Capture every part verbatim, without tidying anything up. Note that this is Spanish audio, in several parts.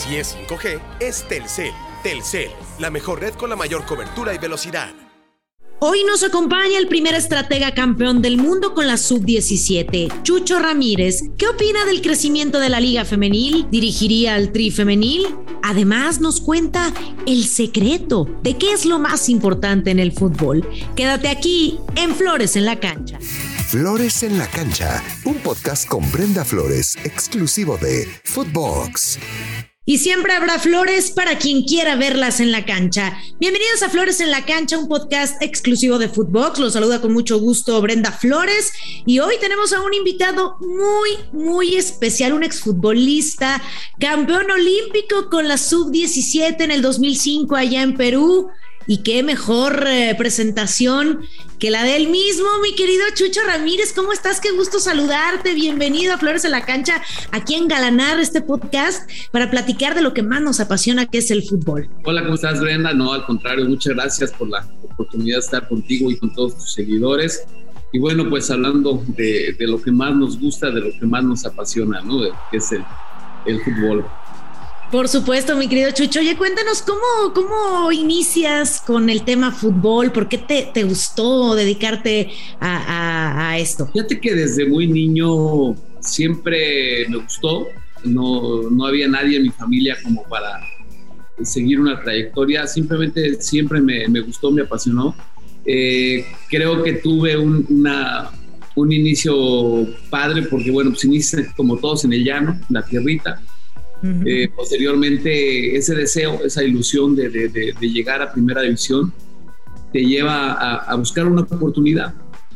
Si es cinco G, es Telcel. Telcel, la mejor red con la mayor cobertura y velocidad. Hoy nos acompaña el primer estratega campeón del mundo con la sub diecisiete, Chucho Ramírez. ¿Qué opina del crecimiento de la Liga Femenil? ¿Dirigiría al Tri Femenil? Además nos cuenta el secreto de qué es lo más importante en el fútbol. Quédate aquí en Flores en la Cancha. Flores en la Cancha, un podcast con Brenda Flores, exclusivo de Footbox. Y siempre habrá flores para quien quiera verlas en la cancha. Bienvenidos a Flores en la Cancha, un podcast exclusivo de Footbox. Los saluda con mucho gusto Brenda Flores. Y hoy tenemos a un invitado muy, muy especial, un exfutbolista, campeón olímpico con la sub diecisiete en el dos mil cinco allá en Perú. Y qué mejor eh, presentación que la de él mismo, mi querido Chucho Ramírez. ¿Cómo estás? Qué gusto saludarte. Bienvenido a Flores en la Cancha, aquí a engalanar este podcast para platicar de lo que más nos apasiona, que es el fútbol. Hola, ¿cómo estás, Brenda? No, al contrario, muchas gracias por la oportunidad de estar contigo y con todos tus seguidores. Y bueno, pues hablando de, de lo que más nos gusta, de lo que más nos apasiona, ¿no? De, que es el, el fútbol. Por supuesto, mi querido Chucho. Oye, cuéntanos cómo, cómo inicias con el tema fútbol, ¿por qué te, te gustó dedicarte a, a, a esto? Fíjate que desde muy niño siempre me gustó, no, no había nadie en mi familia como para seguir una trayectoria, simplemente siempre me, me gustó, me apasionó. Eh, creo que tuve un, una, un inicio padre porque, bueno, pues inicié como todos en el llano, en la tierrita. Uh-huh. Eh, posteriormente ese deseo, esa ilusión de, de, de, de llegar a primera división te lleva a, a buscar una oportunidad,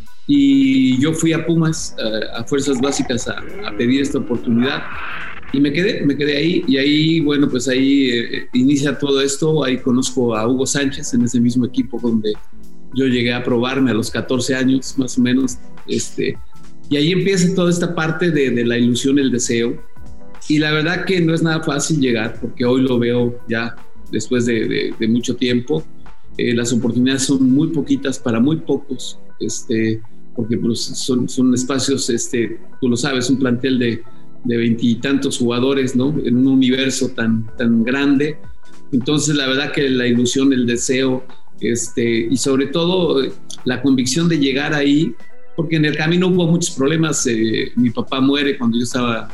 y yo fui a Pumas, a, a Fuerzas Básicas a, a pedir esta oportunidad y me quedé, me quedé ahí, y ahí, bueno, pues ahí eh, inicia todo esto. Ahí conozco a Hugo Sánchez en ese mismo equipo donde yo llegué a probarme a los catorce años más o menos, este, y ahí empieza toda esta parte de, de la ilusión, el deseo. Y la verdad que no es nada fácil llegar, porque hoy lo veo ya después de, de, de mucho tiempo. Eh, las oportunidades son muy poquitas para muy pocos, este, porque pues, son, son espacios, este, tú lo sabes, un plantel de veintitantos jugadores, ¿no? En un universo tan, tan grande. Entonces la verdad que la ilusión, el deseo, este, y sobre todo la convicción de llegar ahí, porque en el camino hubo muchos problemas. Eh, mi papá muere cuando yo estaba...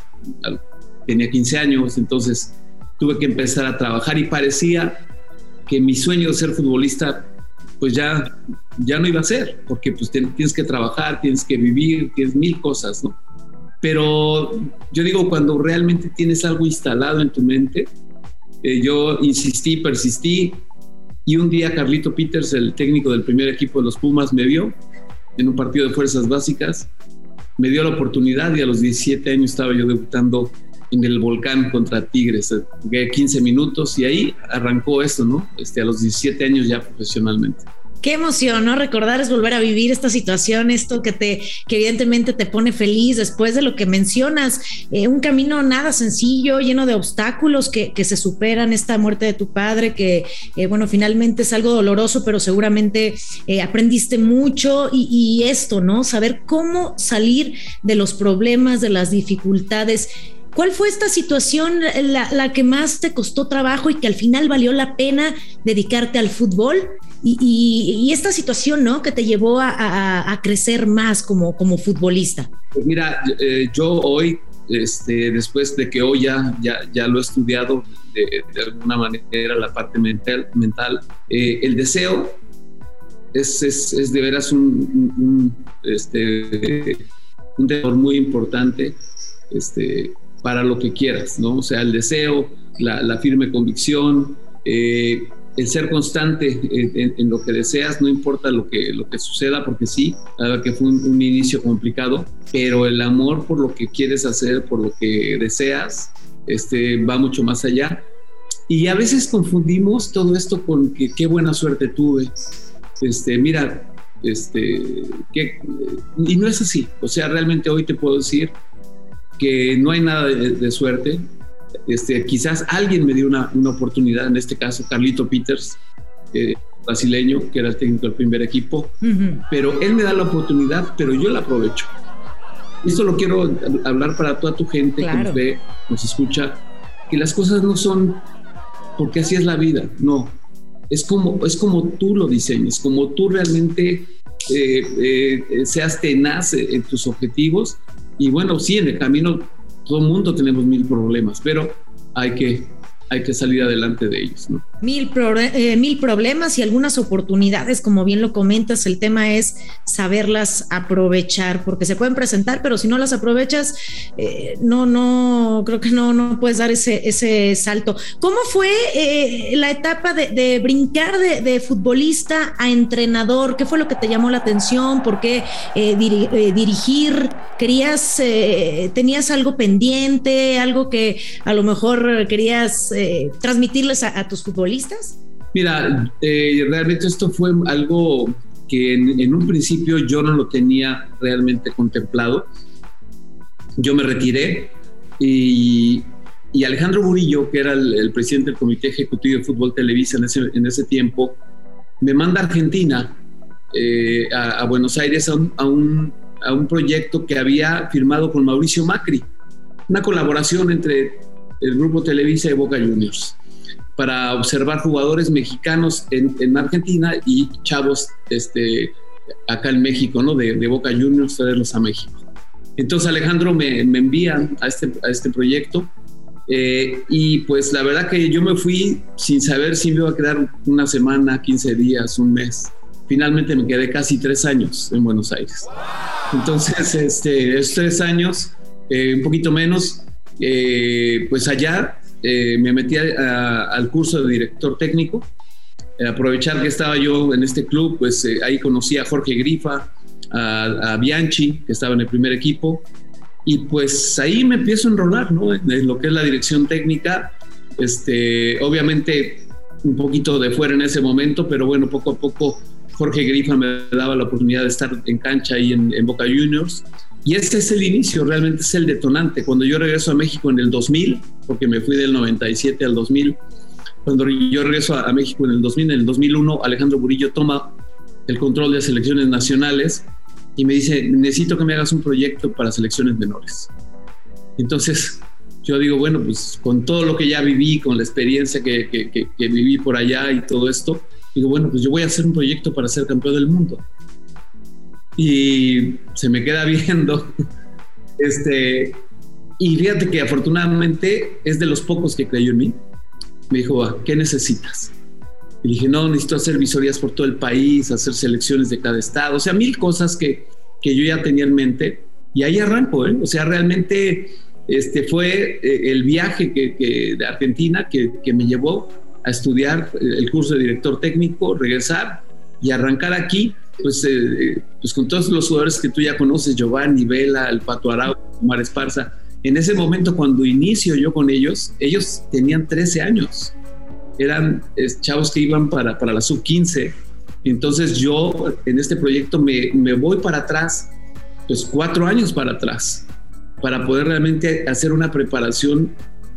tenía quince años, entonces tuve que empezar a trabajar y parecía que mi sueño de ser futbolista pues ya, ya no iba a ser, porque pues tienes que trabajar, tienes que vivir, tienes mil cosas, ¿no? Pero yo digo, cuando realmente tienes algo instalado en tu mente, eh, yo insistí, persistí, y un día Carlito Peters, el técnico del primer equipo de los Pumas, me vio en un partido de Fuerzas Básicas, me dio la oportunidad, y a los diecisiete años estaba yo debutando en el Volcán contra Tigres. Jugué quince minutos y ahí arrancó esto, ¿no? Este, a los diecisiete años ya profesionalmente. Qué emoción, ¿no? Recordar es volver a vivir esta situación, esto que te, que evidentemente te pone feliz después de lo que mencionas, eh, un camino nada sencillo, lleno de obstáculos que, que se superan, esta muerte de tu padre, que, eh, bueno, finalmente es algo doloroso, pero seguramente eh, aprendiste mucho, y, y esto, ¿no? Saber cómo salir de los problemas, de las dificultades. ¿Cuál fue esta situación la, la que más te costó trabajo y que al final valió la pena dedicarte al fútbol? Y, y, y esta situación, ¿no?, que te llevó a, a, a crecer más como, como futbolista. Pues mira, eh, yo hoy, este, después de que hoy ya, ya, ya lo he estudiado de, de alguna manera, la parte mental, mental eh, el deseo es, es, es de veras un, un, un, este, un valor muy importante, este, para lo que quieras, ¿no? O sea, el deseo, la, la firme convicción, eh, el ser constante en, en, en lo que deseas, no importa lo que, lo que suceda, porque sí, la verdad que fue un, un inicio complicado, pero el amor por lo que quieres hacer, por lo que deseas, este, va mucho más allá. Y a veces confundimos todo esto con que qué buena suerte tuve. Este, mira, este, que, y no es así. O sea, realmente hoy te puedo decir que no hay nada de, de suerte. Este, quizás alguien me dio una, una oportunidad, en este caso Carlito Peters, eh, brasileño, que era el técnico del primer equipo, uh-huh. pero él me da la oportunidad, pero yo la aprovecho. Esto lo quiero hablar para toda tu gente, claro, que nos ve, nos escucha, que las cosas no son porque así es la vida, no. Es como, es como tú lo diseñes, como tú realmente eh, eh, seas tenaz en tus objetivos. Y bueno, sí, en el camino todo el mundo tenemos mil problemas, pero hay que, hay que salir adelante de ellos, ¿no? Mil, pro, eh, mil problemas y algunas oportunidades, como bien lo comentas. El tema es saberlas aprovechar, porque se pueden presentar, pero si no las aprovechas, eh, no, no, creo que no, no puedes dar ese, ese salto. ¿Cómo fue eh, la etapa de, de brincar de, de futbolista a entrenador? ¿Qué fue lo que te llamó la atención? ¿Por qué eh, diri, eh, dirigir? ¿Querías, eh, tenías algo pendiente, algo que a lo mejor querías eh, transmitirles a, a tus futbolistas? Mira, eh, realmente esto fue algo que en, en un principio yo no lo tenía realmente contemplado. Yo me retiré y, y Alejandro Burillo, que era el, el presidente del Comité Ejecutivo de Fútbol Televisa en ese, en ese tiempo, me manda a Argentina, eh, a, a Buenos Aires, a un, a, un, a un proyecto que había firmado con Mauricio Macri, una colaboración entre el Grupo Televisa y Boca Juniors, para observar jugadores mexicanos en, en Argentina y chavos este, acá en México, ¿no? De, de Boca Juniors, traerlos a México. Entonces Alejandro me, me envía a este, a este proyecto eh, y pues la verdad que yo me fui sin saber si me iba a quedar una semana, quince días, un mes. Finalmente me quedé casi tres años en Buenos Aires. Entonces, este, esos tres años, eh, un poquito menos, eh, pues allá Eh, me metí a, a, al curso de director técnico. Eh, aprovechar que estaba yo en este club, pues eh, ahí conocí a Jorge Grifa, a, a Bianchi, que estaba en el primer equipo, y pues ahí me empiezo a enrolar, ¿no? En lo que es la dirección técnica. Este, obviamente un poquito de fuera en ese momento, pero bueno, poco a poco Jorge Grifa me daba la oportunidad de estar en cancha ahí en, en Boca Juniors. Y este es el inicio, realmente es el detonante. Cuando yo regreso a México en el dos mil, porque me fui del noventa y siete al dos mil, cuando yo regreso a, a México en el dos mil, en el dos mil uno, Alejandro Burillo toma el control de selecciones nacionales y me dice, necesito que me hagas un proyecto para selecciones menores. Entonces yo digo, bueno, pues con todo lo que ya viví, con la experiencia que, que, que, que viví por allá y todo esto, digo, bueno, pues yo voy a hacer un proyecto para ser campeón del mundo. Y se me queda viendo este, y fíjate que afortunadamente es de los pocos que creyó en mí. Me dijo, ¿qué necesitas? Y dije, no, necesito hacer visorías por todo el país, hacer selecciones de cada estado, o sea, mil cosas que, que yo ya tenía en mente, y ahí arranco, ¿eh? O sea, realmente este, fue el viaje que, que, de Argentina que, que me llevó a estudiar el curso de director técnico, regresar y arrancar aquí. Pues, eh, pues con todos los jugadores que tú ya conoces, Giovanni, Vela, el Pato Araujo, Omar Esparza. En ese momento, cuando inicio yo con ellos, ellos tenían trece años. Eran eh, chavos que iban para, para la sub quince. Entonces yo en este proyecto me, me voy para atrás, pues cuatro años para atrás, para poder realmente hacer una preparación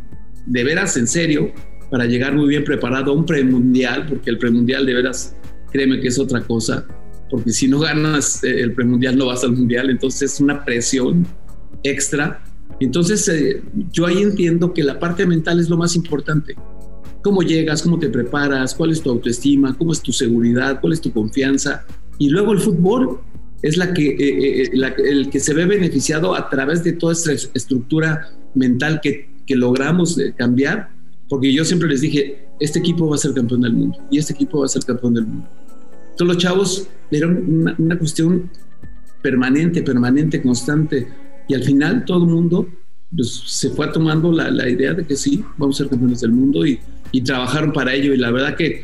de veras en serio, para llegar muy bien preparado a un premundial, porque el premundial de veras, créeme que es otra cosa. Porque si no ganas el premundial no vas al mundial, entonces es una presión extra. Entonces eh, yo ahí entiendo que la parte mental es lo más importante. Cómo llegas, cómo te preparas, cuál es tu autoestima, cómo es tu seguridad, cuál es tu confianza. Y luego el fútbol es la que, eh, eh, la, el que se ve beneficiado a través de toda esta estructura mental que, que logramos eh, cambiar. Porque yo siempre les dije, este equipo va a ser campeón del mundo y este equipo va a ser campeón del mundo. Todos los chavos era una, una cuestión permanente, permanente, constante. Y al final todo el mundo pues, se fue tomando la, la idea de que sí, vamos a ser campeones del mundo y, y trabajaron para ello. Y la verdad que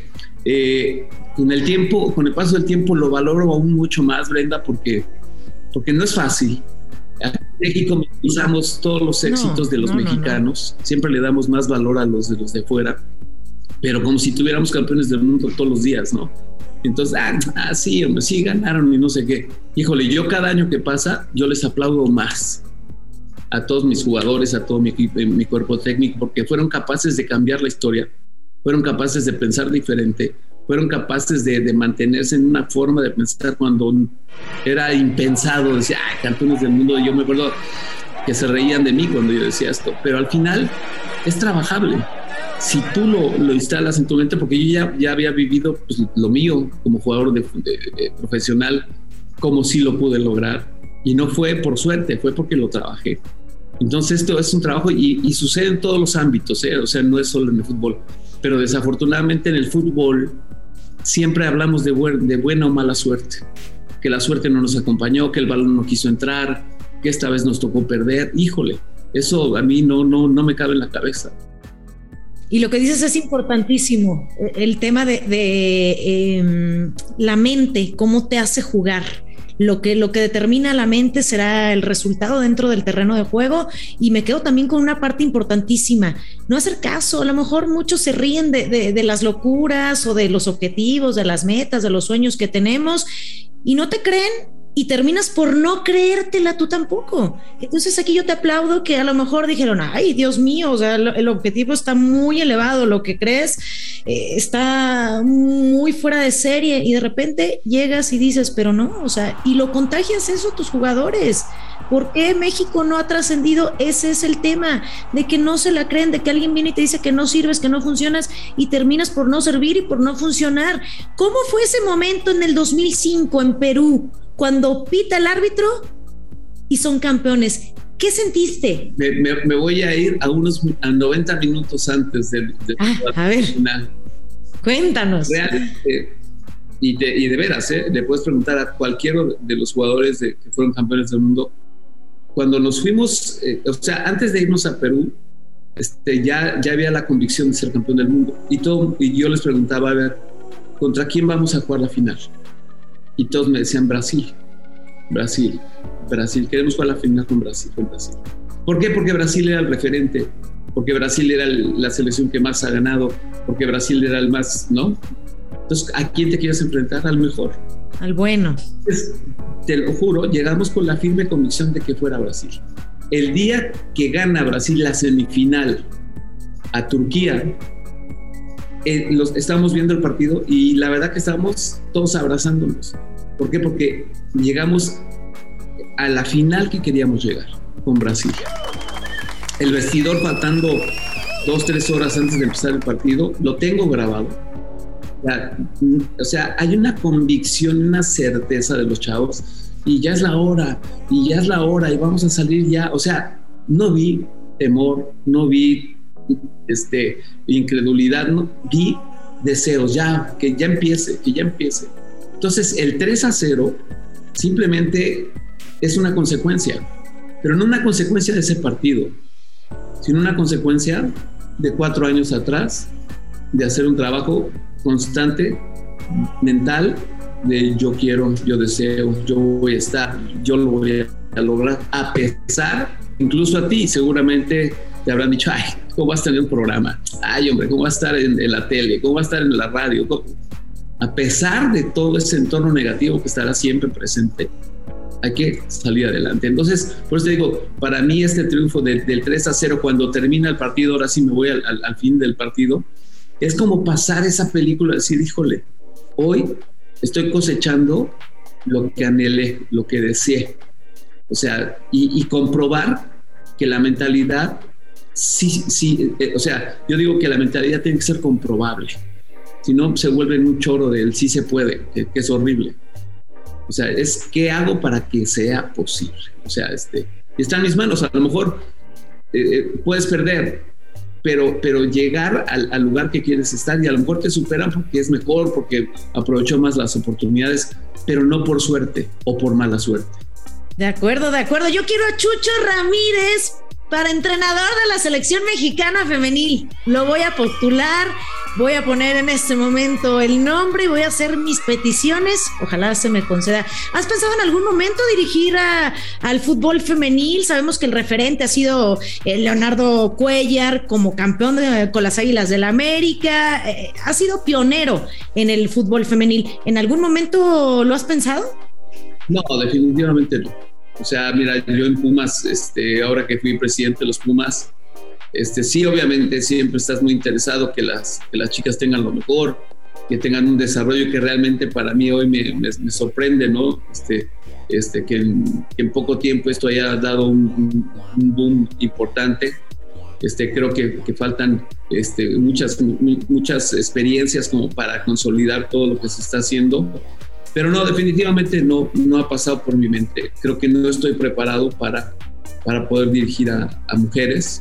eh, con el tiempo, con el paso del tiempo lo valoro aún mucho más, Brenda, porque, porque no es fácil. En México minimizamos todos los éxitos no, de los no, mexicanos. No, no. Siempre le damos más valor a los de los de fuera. Pero como si tuviéramos campeones del mundo todos los días, ¿no? Entonces, ah, ah, sí, hombre, sí ganaron y no sé qué. Híjole, yo cada año que pasa, yo les aplaudo más a todos mis jugadores, a todo mi equipo, mi cuerpo técnico, porque fueron capaces de cambiar la historia, fueron capaces de pensar diferente, fueron capaces de, de mantenerse en una forma de pensar cuando era impensado. Decía, ah, campeones del mundo. Yo me acuerdo, que se reían de mí cuando yo decía esto, pero al final es trabajable. Si tú lo, lo instalas en tu mente, porque yo ya, ya había vivido pues, lo mío como jugador de, de, de profesional, como si lo pude lograr, y no fue por suerte, fue porque lo trabajé. Entonces esto es un trabajo y, y sucede en todos los ámbitos, ¿eh? O sea, no es solo en el fútbol, pero desafortunadamente en el fútbol siempre hablamos de, bu- de buena o mala suerte, que la suerte no nos acompañó, que el balón no quiso entrar, que esta vez nos tocó perder. Híjole, eso a mí no, no, no me cabe en la cabeza. Y lo que dices es importantísimo, el tema de, de eh, la mente, cómo te hace jugar. Lo que, lo que determina la mente será el resultado dentro del terreno de juego, y me quedo también con una parte importantísima, no hacer caso. A lo mejor muchos se ríen de, de, de las locuras o de los objetivos, de las metas, de los sueños que tenemos, y no te creen, y terminas por no creértela tú tampoco. Entonces aquí yo te aplaudo que a lo mejor dijeron, ay, Dios mío, o sea, el, el objetivo está muy elevado, lo que crees eh, está muy fuera de serie, y de repente llegas y dices, pero no, o sea, y lo contagias eso a tus jugadores. ¿Por qué México no ha trascendido? Ese es el tema, de que no se la creen, de que alguien viene y te dice que no sirves, que no funcionas, y terminas por no servir y por no funcionar. ¿Cómo fue ese momento en el dos mil cinco en Perú, cuando pita el árbitro y son campeones? ¿Qué sentiste? Me, me, me voy a ir a unos a noventa minutos antes del de ah, a ver, final. Cuéntanos. Realmente, y, de, y de veras, ¿eh? Le puedes preguntar a cualquiera de los jugadores de, que fueron campeones del mundo. Cuando nos fuimos, eh, o sea, antes de irnos a Perú, este, ya, ya había la convicción de ser campeón del mundo. Y, todo, y yo les preguntaba, a ver, ¿contra quién vamos a jugar la final? Y todos me decían Brasil, Brasil, Brasil, queremos jugar la final con Brasil, con Brasil. ¿Por qué? Porque Brasil era el referente, porque Brasil era el, la selección que más ha ganado, porque Brasil era el más, ¿no? Entonces, ¿a quién te quieres enfrentar? Al mejor. Al bueno. Entonces, te lo juro, llegamos con la firme convicción de que fuera Brasil. El día que gana Brasil la semifinal a Turquía, Eh, los, estábamos viendo el partido y la verdad que estábamos todos abrazándonos. ¿Por qué? Porque llegamos a la final que queríamos llegar con Brasil. El vestidor, faltando dos, tres horas antes de empezar el partido, lo tengo grabado. O sea, o sea, hay una convicción, una certeza de los chavos, y ya es la hora, y ya es la hora, y vamos a salir ya. O sea, no vi temor, no vi este, incredulidad, no, vi deseos, ya, que ya empiece, que ya empiece. Entonces el tres a cero simplemente es una consecuencia, pero no una consecuencia de ese partido, sino una consecuencia de cuatro años atrás, de hacer un trabajo constante, mental, de yo quiero, yo deseo, yo voy a estar, yo lo voy a lograr, a pesar, incluso a ti seguramente te habrán dicho, ay, ¿cómo vas a tener un programa? Ay, hombre, ¿cómo vas a estar en, en la tele? ¿Cómo vas a estar en la radio? ¿Cómo? A pesar de todo ese entorno negativo que estará siempre presente, hay que salir adelante. Entonces, por eso te digo, para mí este triunfo de, del tres a cero, cuando termina el partido, ahora sí me voy al, al, al fin del partido, es como pasar esa película, decir, híjole, hoy estoy cosechando lo que anhelé, lo que deseé. O sea, y, y comprobar que la mentalidad, sí, sí, eh, o sea, yo digo que la mentalidad tiene que ser comprobable. Si no, se vuelve un choro del sí se puede, que, que es horrible. O sea, es ¿qué hago para que sea posible? O sea, este, está en mis manos. A lo mejor eh, puedes perder, pero, pero llegar al, al lugar que quieres estar, y a lo mejor te superan porque es mejor, porque aprovechó más las oportunidades, pero no por suerte o por mala suerte. De acuerdo, de acuerdo. Yo quiero a Chucho Ramírez para entrenador de la selección mexicana femenil. Lo voy a postular, voy a poner en este momento el nombre y voy a hacer mis peticiones. Ojalá se me conceda. ¿Has pensado en algún momento dirigir a, al fútbol femenil? Sabemos que el referente ha sido Leonardo Cuellar como campeón de, con las Águilas del América. Eh, ha sido pionero en el fútbol femenil. ¿En algún momento lo has pensado? No, definitivamente no. O sea, mira, yo en Pumas, este, ahora que fui presidente de los Pumas, este, sí, obviamente siempre estás muy interesado que las, que las chicas tengan lo mejor, que tengan un desarrollo que realmente para mí hoy me, me, me sorprende, ¿no? Este, este, que, en, que en poco tiempo esto haya dado un, un boom importante. Este, creo que, que faltan este, muchas, muchas experiencias como para consolidar todo lo que se está haciendo, pero no, definitivamente no, no ha pasado por mi mente. Creo que no estoy preparado para, para poder dirigir a, a mujeres.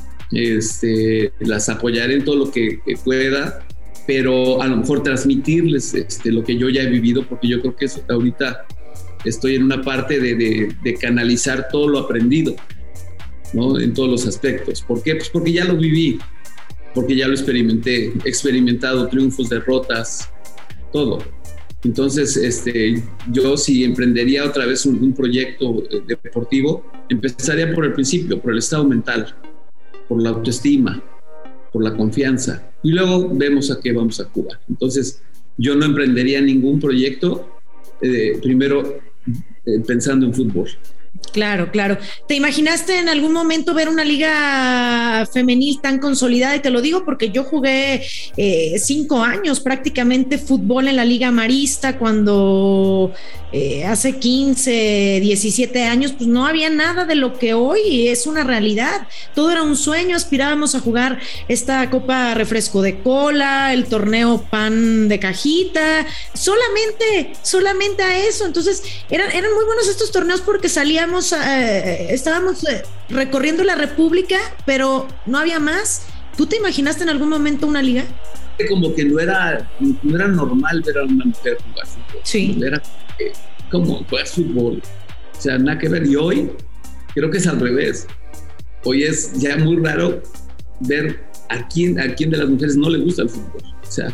Este, las apoyaré en todo lo que, que pueda, pero a lo mejor transmitirles este, lo que yo ya he vivido, porque yo creo que eso, ahorita estoy en una parte de, de, de canalizar todo lo aprendido, ¿no? En todos los aspectos. ¿Por qué? Pues porque ya lo viví, porque ya lo experimenté, he experimentado triunfos, derrotas, todo. Entonces, este, yo si emprendería otra vez un, un proyecto deportivo, empezaría por el principio, por el estado mental, por la autoestima, por la confianza, y luego vemos a qué vamos a jugar. Entonces, yo no emprendería ningún proyecto eh, primero eh, pensando en fútbol. Claro, claro. ¿Te imaginaste en algún momento ver una liga femenil tan consolidada? Y te lo digo porque yo jugué eh, cinco años prácticamente fútbol en la Liga Marista cuando eh, hace quince, diecisiete años, pues no había nada de lo que hoy es una realidad. Todo era un sueño, aspirábamos a jugar esta Copa Refresco de Cola, el torneo Pan de Cajita, solamente, solamente a eso. Entonces eran, eran muy buenos estos torneos porque salíamos Eh, estábamos eh, recorriendo la República, pero no había más. ¿Tú te imaginaste en algún momento una liga? Como que no era, no era normal ver a una mujer jugar fútbol. Sí. Era eh, como jugar fútbol. O sea, nada que ver. Y hoy creo que es al revés. Hoy es ya muy raro ver a quién, a quién de las mujeres no le gusta el fútbol. O sea,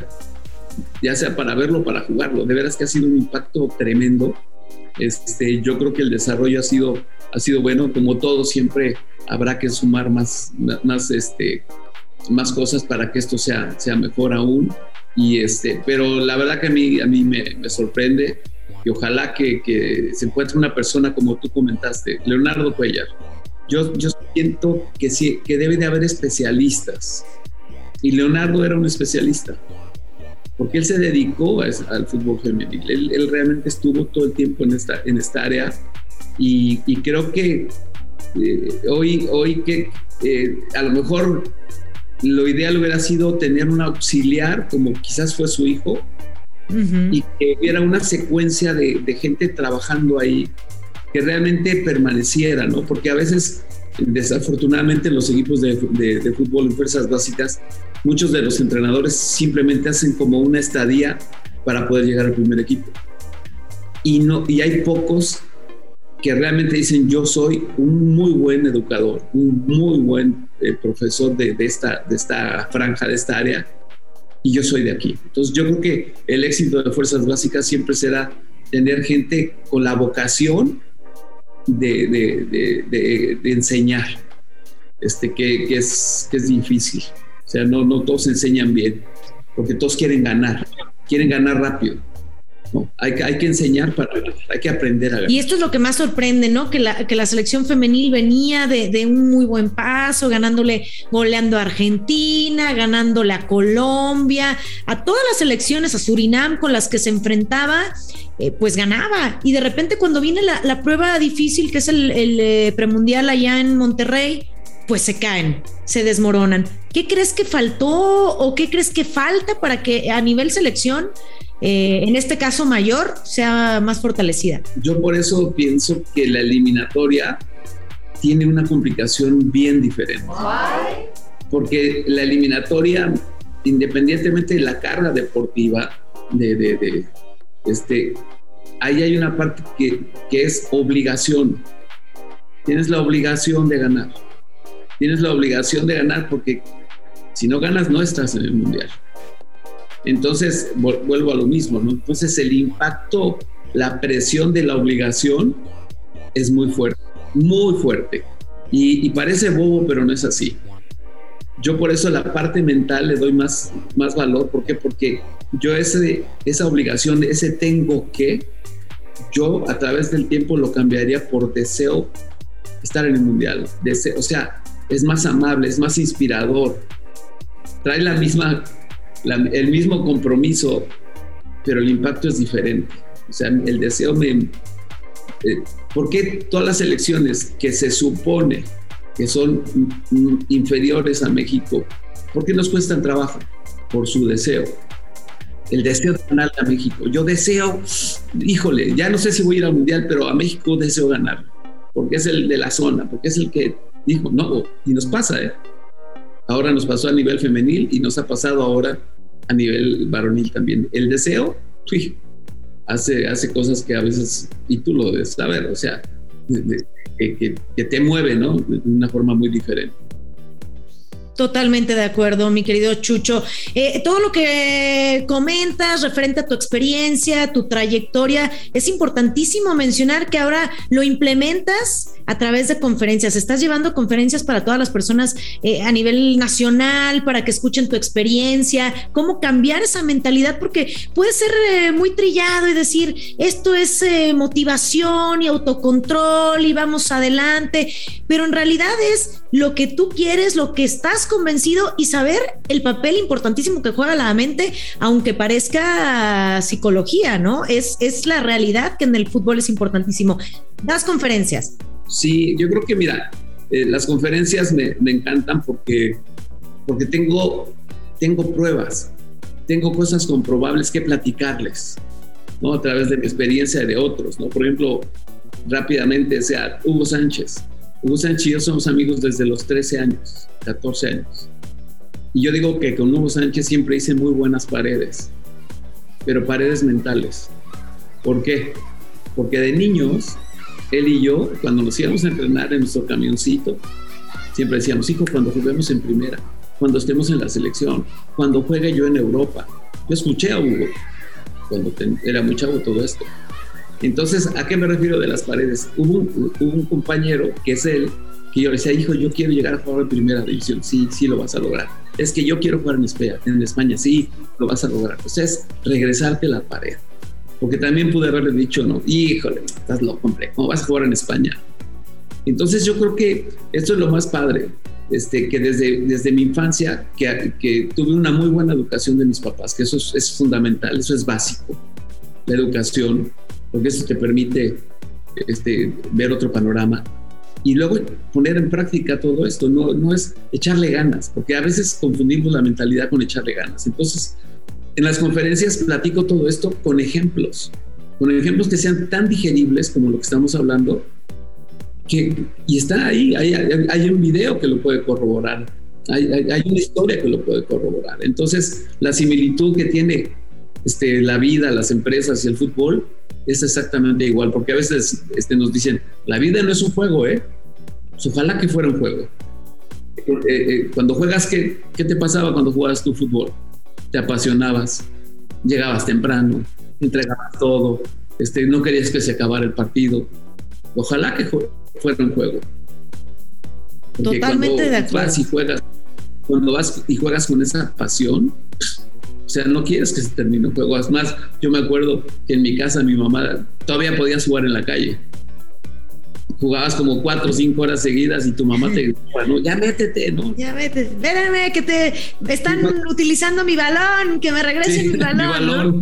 ya sea para verlo o para jugarlo. De veras que ha sido un impacto tremendo. Este, yo creo que el desarrollo ha sido, ha sido bueno. Como todo, siempre habrá que sumar más, más, este, más cosas para que esto sea, sea mejor aún. Y este, pero la verdad que a mí, a mí me, me sorprende, y ojalá que, que se encuentre una persona como tú comentaste, Leonardo Cuellar. Yo, yo siento que, sí, que debe de haber especialistas, y Leonardo era un especialista, porque él se dedicó a, al fútbol femenil. Él, él realmente estuvo todo el tiempo en esta, en esta área, y, y creo que eh, hoy, hoy que eh, a lo mejor lo ideal hubiera sido tener un auxiliar, como quizás fue su hijo, uh-huh. y que hubiera una secuencia de, de gente trabajando ahí que realmente permaneciera, ¿no? Porque a veces, desafortunadamente, en los equipos de, de, de fútbol en fuerzas básicas, muchos de los entrenadores simplemente hacen como una estadía para poder llegar al primer equipo. Y, no, y hay pocos que realmente dicen: yo soy un muy buen educador, un muy buen eh, profesor de, de, esta, de esta franja, de esta área, y yo soy de aquí. Entonces yo creo que el éxito de fuerzas básicas siempre será tener gente con la vocación de, de, de, de, de enseñar, este, que, que, es, que es difícil. O sea, no, no todos enseñan bien, porque todos quieren ganar, quieren ganar rápido. No, hay, hay que enseñar para ganar, hay que aprender a ganar. Y esto es lo que más sorprende, ¿no? Que la, que la selección femenil venía de, de un muy buen paso, ganándole, goleando a Argentina, ganándole a Colombia, a todas las selecciones, a Surinam con las que se enfrentaba, eh, pues ganaba. Y de repente cuando viene la, la prueba difícil, que es el, el eh, premundial allá en Monterrey, pues se caen, se desmoronan. ¿Qué crees que faltó o qué crees que falta para que a nivel selección, Eh, en este caso mayor, sea más fortalecida? Yo por eso pienso que la eliminatoria tiene una complicación bien diferente. Porque la eliminatoria, independientemente de la carga deportiva, de, de, de, este, ahí hay una parte que, que es obligación. Tienes la obligación de ganar. Tienes la obligación de ganar porque si no ganas no estás en el mundial. Entonces, vuelvo a lo mismo, ¿no? Entonces, el impacto, la presión de la obligación es muy fuerte, muy fuerte. Y, y parece bobo, pero no es así. Yo por eso la parte mental le doy más, más valor. ¿Por qué? Porque yo ese, esa obligación, ese tengo que, yo a través del tiempo lo cambiaría por deseo estar en el mundial. Deseo, o sea, es más amable, es más inspirador. Trae la misma... La, el mismo compromiso, pero el impacto es diferente. O sea, el deseo me, Eh, ¿Por qué todas las selecciones que se supone que son mm, inferiores a México, por qué nos cuestan trabajo? Por su deseo. El deseo de ganar a México. Yo deseo, híjole, ya no sé si voy a ir al Mundial, pero a México deseo ganar, porque es el de la zona, porque es el que dijo, no, y nos pasa, ¿eh? Ahora nos pasó a nivel femenil y nos ha pasado ahora a nivel varonil también. El deseo, uy, hace, hace cosas que a veces, y tú lo debes saber, o sea, de, de, que, que te mueve, ¿no? De una forma muy diferente. Totalmente de acuerdo, mi querido Chucho. Eh, todo lo que comentas referente a tu experiencia, tu trayectoria, es importantísimo mencionar que ahora lo implementas a través de conferencias. Estás llevando conferencias para todas las personas eh, a nivel nacional, para que escuchen tu experiencia, cómo cambiar esa mentalidad, porque puede ser eh, muy trillado y decir, esto es eh, motivación y autocontrol y vamos adelante, pero en realidad es lo que tú quieres, lo que estás convencido y saber el papel importantísimo que juega la mente, aunque parezca psicología, ¿no? Es, es la realidad que en el fútbol es importantísimo. Das conferencias. Sí, yo creo que mira, eh, las conferencias me, me encantan porque, porque tengo, tengo pruebas, tengo cosas comprobables que platicarles, ¿no? A través de mi experiencia y de otros, ¿no? Por ejemplo, rápidamente, o sea, Hugo Sánchez. Hugo Sánchez y yo somos amigos desde los trece años, catorce años. Y yo digo que con Hugo Sánchez siempre hice muy buenas paredes, pero paredes mentales. ¿Por qué? Porque de niños, él y yo, cuando nos íbamos a entrenar en nuestro camioncito, siempre decíamos, hijo, cuando juguemos en primera, cuando estemos en la selección, cuando juegue yo en Europa. Yo escuché a Hugo cuando ten, era muy chavo todo esto. Entonces, ¿a qué me refiero de las paredes? Hubo un, hubo un compañero, que es él, que yo le decía, hijo, yo quiero llegar a jugar en primera división. Sí, sí lo vas a lograr. Es que yo quiero jugar en España, en España. Sí, lo vas a lograr. Pues es regresarte a la pared. Porque también pude haberle dicho, no, híjole, estás loco, hombre, ¿cómo vas a jugar en España? Entonces yo creo que esto es lo más padre, este, que desde, desde mi infancia, que, que tuve una muy buena educación de mis papás, que eso es, es fundamental, eso es básico, la educación, porque eso te permite este, ver otro panorama y luego poner en práctica todo esto. No, no es echarle ganas, porque a veces confundimos la mentalidad con echarle ganas. Entonces, en las conferencias platico todo esto con ejemplos, con ejemplos que sean tan digeribles como lo que estamos hablando, que, y está ahí, hay, hay un video que lo puede corroborar, hay, hay, hay una historia que lo puede corroborar. Entonces, la similitud que tiene este, la vida, las empresas y el fútbol es exactamente igual, porque a veces este, nos dicen, la vida no es un juego, ¿eh? Pues ojalá que fuera un juego. Eh, eh, cuando juegas, ¿qué, ¿qué te pasaba cuando jugabas tu fútbol? Te apasionabas, llegabas temprano, entregabas todo, este, no querías que se acabara el partido. Ojalá que fuera un juego. Porque totalmente de acuerdo. Vas y juegas, cuando vas y juegas con esa pasión, o sea, no quieres que se termine el juego. Es más, yo me acuerdo que en mi casa mi mamá todavía podías jugar en la calle. Jugabas como cuatro o cinco horas seguidas y tu mamá te gritaba, ¿no? Ya métete, ¿no? Ya métete. Espérenme, que te están sí, utilizando mi balón, que me regresen sí, mi balón. Mi balón.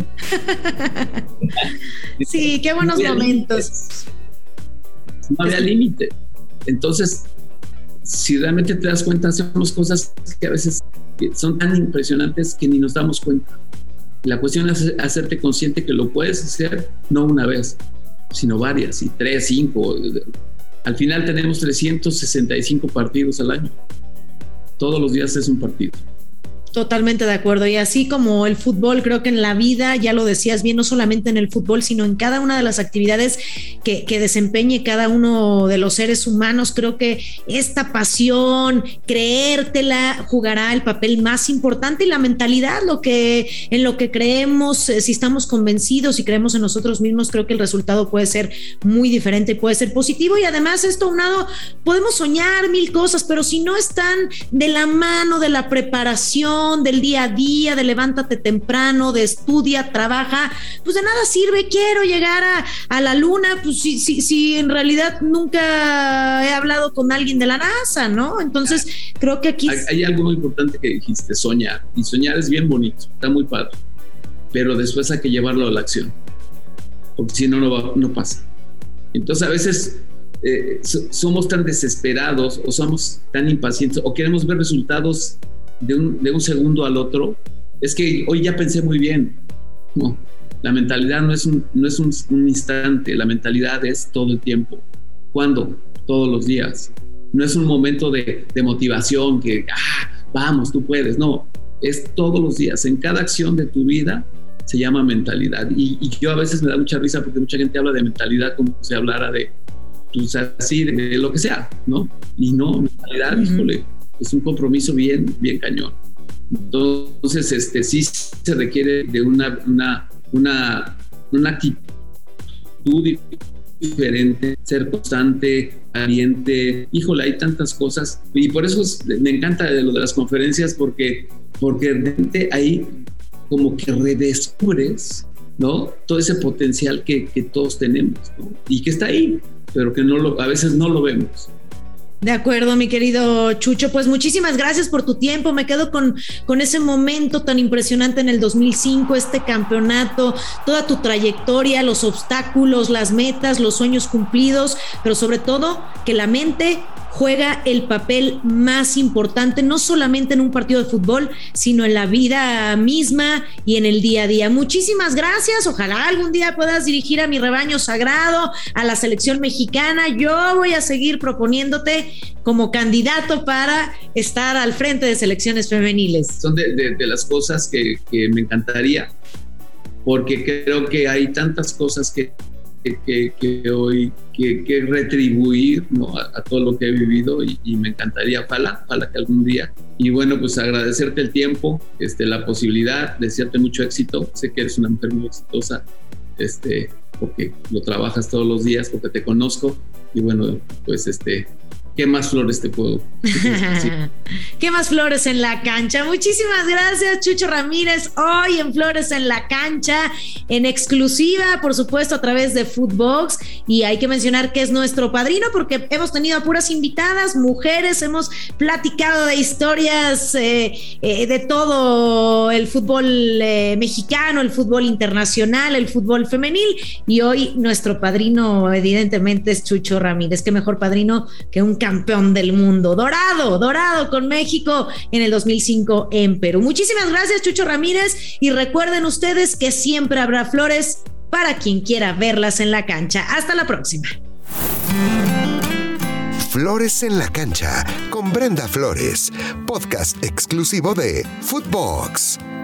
¿No? Sí, qué buenos no momentos. Límite. No había límite. Entonces, si realmente te das cuenta, hacemos cosas que a veces son tan impresionantes que ni nos damos cuenta. La cuestión es hacerte consciente que lo puedes hacer no una vez, sino varias, y tres, cinco. Al final tenemos trescientos sesenta y cinco partidos al año. Todos los días es un partido. Totalmente de acuerdo. Y así como el fútbol, creo que en la vida, ya lo decías bien, no solamente en el fútbol, sino en cada una de las actividades que, que desempeñe cada uno de los seres humanos, creo que esta pasión, creértela, jugará el papel más importante, y la mentalidad, lo que, en lo que creemos, si estamos convencidos y creemos en nosotros mismos, creo que el resultado puede ser muy diferente, puede ser positivo. Y además esto unado, podemos soñar mil cosas, pero si no están de la mano de la preparación, del día a día, de levántate temprano, de estudia, trabaja, pues de nada sirve. Quiero llegar a, a la luna, pues si, si, si en realidad nunca he hablado con alguien de la NASA, ¿no? Entonces creo que aquí... Hay, hay algo muy importante que dijiste, soñar, y soñar es bien bonito, está muy padre, pero después hay que llevarlo a la acción, porque si no, no, va, no pasa. Entonces a veces eh, so, somos tan desesperados o somos tan impacientes o queremos ver resultados de un, de un segundo al otro. Es que hoy ya pensé muy bien. No, la mentalidad no es, un, no es un, un instante, la mentalidad es todo el tiempo. ¿Cuándo? Todos los días. No es un momento de, de motivación que, ah, vamos, tú puedes. No, es todos los días. En cada acción de tu vida se llama mentalidad. Y, y yo a veces me da mucha risa porque mucha gente habla de mentalidad como si hablara de, pues así, de, de lo que sea, ¿no? Y no, mentalidad, uh-huh. híjole, es un compromiso bien, bien cañón. Entonces, este, sí se requiere de una, una, una, una actitud diferente, ser constante, valiente. Híjole, hay tantas cosas. Y por eso es, me encanta lo de las conferencias, porque, porque de repente ahí como que redescubres, ¿no? Todo ese potencial que, que todos tenemos, ¿no? Y que está ahí, pero que no lo, a veces no lo vemos. De acuerdo, mi querido Chucho, pues muchísimas gracias por tu tiempo. Me quedo con, con ese momento tan impresionante en el dos mil cinco, este campeonato, toda tu trayectoria, los obstáculos, las metas, los sueños cumplidos, pero sobre todo que la mente juega el papel más importante, no solamente en un partido de fútbol, sino en la vida misma y en el día a día. Muchísimas gracias. Ojalá algún día puedas dirigir a mi rebaño sagrado, a la selección mexicana. Yo voy a seguir proponiéndote como candidato para estar al frente de selecciones femeniles. Son de, de, de las cosas que, que me encantaría, porque creo que hay tantas cosas que Que, que, que hoy que, que retribuir, ¿no? a, a todo lo que he vivido y, y me encantaría, ojalá, ojalá que algún día. Y bueno, pues agradecerte el tiempo, este, la posibilidad, desearte mucho éxito. Sé que eres una mujer muy exitosa, este, porque lo trabajas todos los días, porque te conozco y bueno, pues este, ¿qué más flores te puedo? Sí. ¿Qué más flores en la cancha? Muchísimas gracias, Chucho Ramírez, hoy en Flores en la Cancha, en exclusiva, por supuesto, a través de Footbox. Y hay que mencionar que es nuestro padrino porque hemos tenido a puras invitadas, mujeres, hemos platicado de historias eh, eh, de todo el fútbol eh, mexicano, el fútbol internacional, el fútbol femenil. Y hoy nuestro padrino, evidentemente, es Chucho Ramírez. Qué mejor padrino que un campeón del mundo, dorado, dorado con México en el dos mil cinco en Perú. Muchísimas gracias, Chucho Ramírez, y recuerden ustedes que siempre habrá flores para quien quiera verlas en la cancha. Hasta la próxima. Flores en la Cancha con Brenda Flores, podcast exclusivo de Footbox.